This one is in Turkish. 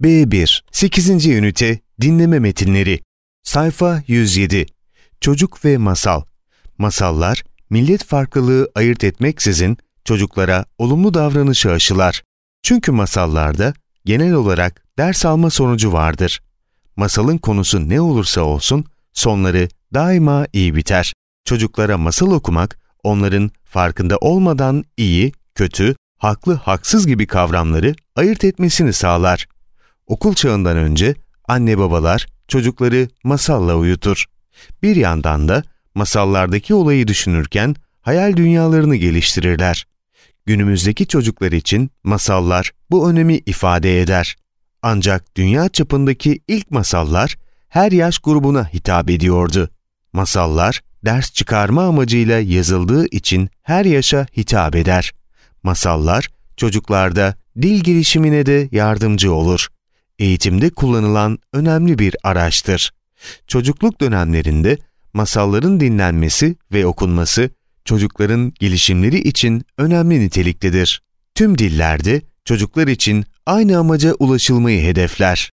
B1 8. Ünite Dinleme Metinleri Sayfa 107 Çocuk ve Masal. Masallar, millet farklılığı ayırt etmeksizin çocuklara olumlu davranışı aşılar. Çünkü masallarda genel olarak ders alma sonucu vardır. Masalın konusu ne olursa olsun sonları daima iyi biter. Çocuklara masal okumak, onların farkında olmadan iyi, kötü, haklı, haksız gibi kavramları ayırt etmesini sağlar. Okul çağından önce anne babalar çocukları masalla uyutur. Bir yandan da masallardaki olayı düşünürken hayal dünyalarını geliştirirler. Günümüzdeki çocuklar için masallar bu önemi ifade eder. Ancak dünya çapındaki ilk masallar her yaş grubuna hitap ediyordu. Masallar ders çıkarma amacıyla yazıldığı için her yaşa hitap eder. Masallar çocuklarda dil gelişimine de yardımcı olur. Eğitimde kullanılan önemli bir araçtır. Çocukluk dönemlerinde masalların dinlenmesi ve okunması çocukların gelişimleri için önemli niteliktedir. Tüm dillerde çocuklar için aynı amaca ulaşılmayı hedefler.